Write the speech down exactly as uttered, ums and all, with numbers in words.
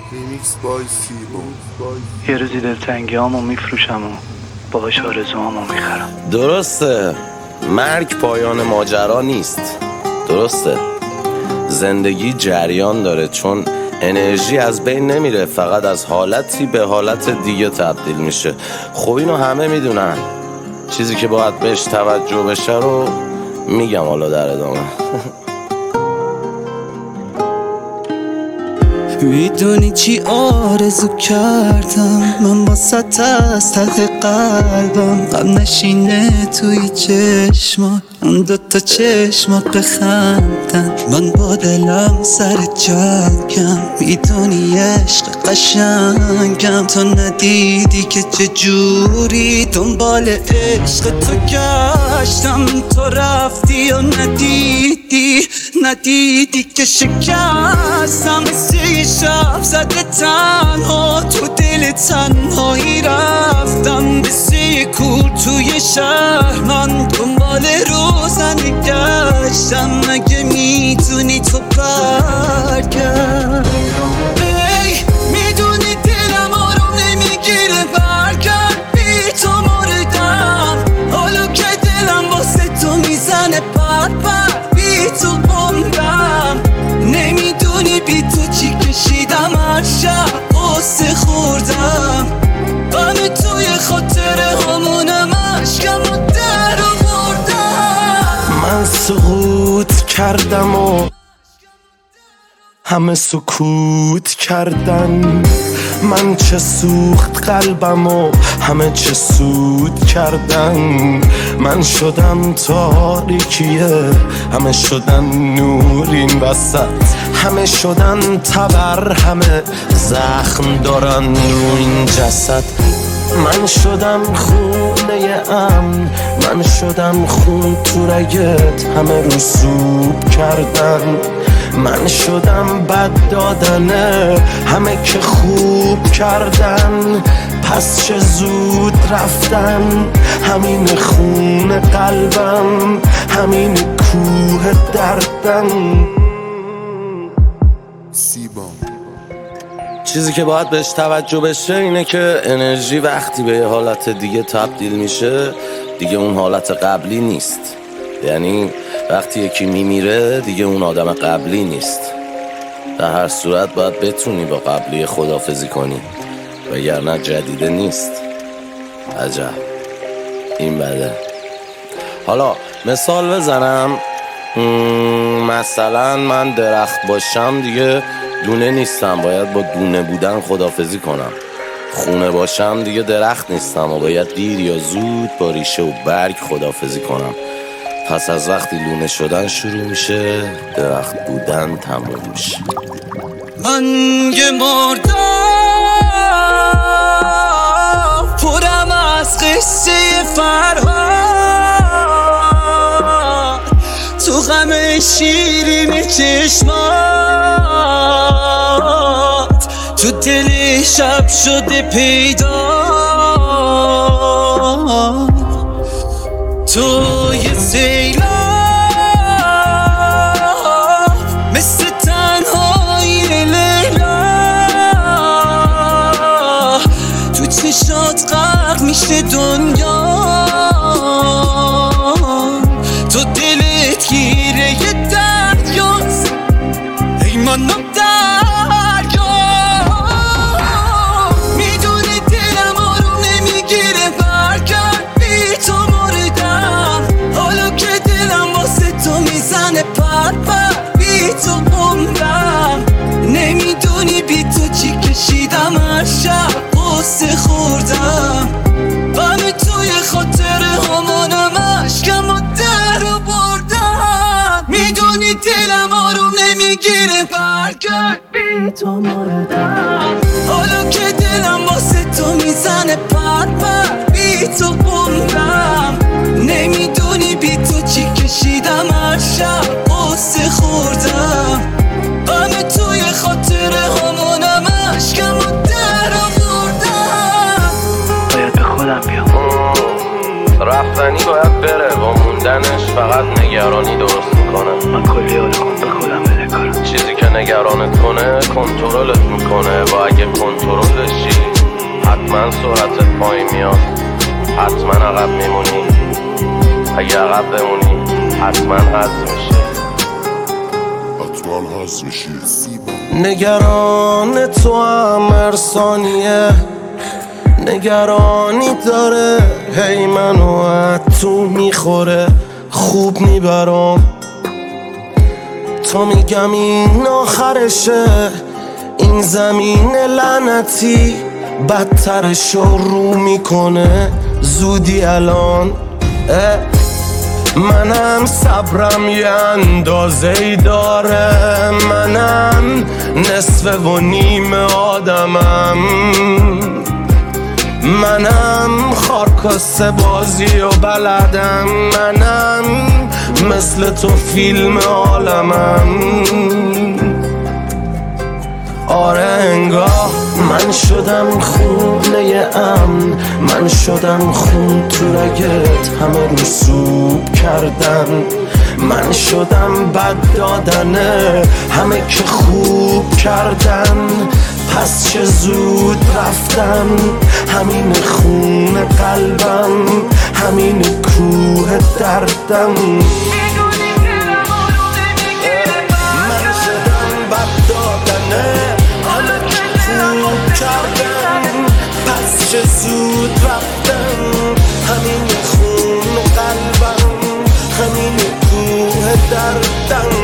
ریمیکس بای سیبو. یه روزی دلتنگیامو میفروشم و باهاش آرزوامو میخرم. درسته، مرگ پایان ماجرا نیست. درسته، زندگی جریان داره، چون انرژی از بین نمیره، فقط از حالتی به حالت دیگه تبدیل میشه. خب اینو همه میدونن، چیزی که باید بهش توجه بشه رو میگم حالا در ادامه. میدونی چی آرزو کردم من واسه از ته قلبم، غم نشینه توی چشمات، اون دوتا چشمات بخندن، من با دلم سر جنگم. میدونی عشق قشنگم، تو ندیدی که چجوری دنبال عشق تو گشتم، تو رفتی و ندیدی ندیدی که شکستم. سی شب زده تنها تو دل تنهایی رفتم، بسی کور توی شهر من دنبال روزنه گشتم. مگه میدونی تو برگرد؟ ای میدونی دلم آروم نمیگیره، برگرد بی تو مردم. حالا که دلم واسه تو میزنه پر پر، بی تو عمرم. نمیدونی بی تو چی کشیدم، هر شب قصه خوردم، غم توی خاطره همونم عشقم رو در آوردم. من سقوط کردم و همه سکوت کردن، من چه سوخت قلبم و همه چه سود کردن. من شدم تاریکیه، همه شدن نور این وسط، همه شدن تبر، همه زخم دارن رو این جسد. من شدم خونه امن، من شدم خون تو رگت، همه رسوب کردن. من شدم بد دادنه، همه که خوب کردن. پس چه زود رفتن، همین خون قلبم، همین کوه دردم. سیبام. چیزی که باید بهش توجه بشه اینه که انرژی وقتی به یه حالت دیگه تبدیل میشه دیگه اون حالت قبلی نیست. یعنی وقتی یکی میمیره دیگه اون آدم قبلی نیست. در هر صورت باید بتونی با قبلی خداحافظی کنی، وگرنه جدیده نیست. عجب این بده. حالا مثال بزنم، مثلا من درخت باشم دیگه دونه نیستم، باید با دونه بودن خداحافظی کنم. خونه باشم دیگه درخت نیستم و باید دیر یا زود با ریشه و برگ خداحافظی کنم. پس از وقتی لونه شدن شروع میشه، درخت بودن تموم میشه. من یه مردم پرم از قصه فرهاد، تو غم شیرین چشمات، تو دل شب شده پیدا. تو یه سیلاب مثل تنهایی لیلا، تو چشات غرق میشه دنیا. تو دلت گیره یه دریاست، ای منم دریا. میدونی دلم آروم نمیگیره، برگرد بی تو مردم. حالا که دلم واسه تو میزنه پر پر، بی تو عمرم. نمیدونی بی تو چی کشیدم، هر شب قصه خوردم، غم توی خاطره همونم عشقم رو در آوردم. میدونی دلم آروم نمیگیره، برگرد بی تو مردم. حالا که دلم واسه تو میزنه پر پر، بی تو عمرم. نمیدونی بی تو چی کشیدم، هر شب قصه خوردم، غم توی خاطره همونم عشقم رو در آوردم. باید به خودم بیام. رفتنی باید بره، با موندنش فقط نگرانی درست میکنه. من کلی حال خوب به خودم بده کارم. چیزی که نگرانت کنه کنترلت میکنه و اگه کنترلشی حتما سرعتت پایین میاد، حتما عقب میمونی، اگه عقب بمونی حتما حذف میشی. حتما حذف میشی. سی بام. نگران تو هم هر ثانیه نگرانی داره، هی منو از تو میخوره، خوب میبرم تا میگم این آخرشه، این زمین لعنتی بدترش رو میکنه زودی الان. منم صبرم یه اندازه ای داره، منم نصف و نیم آدمم، منم خارکاسته بازی و بلدم، منم مثل تو فیلم عالمم. آره انگاه من شدم خونه امن، من شدم خون تو رگت همه رسوب کردن، من شدم بد دادنه همه که خوب کردن، پس چه زود رفتم، همین خون قلبم، همین کوه دردم. من شدم بد دادنه همه که خوب کردم، پس چه زود رفتم، همین خون قلبم، همین کوه دردم.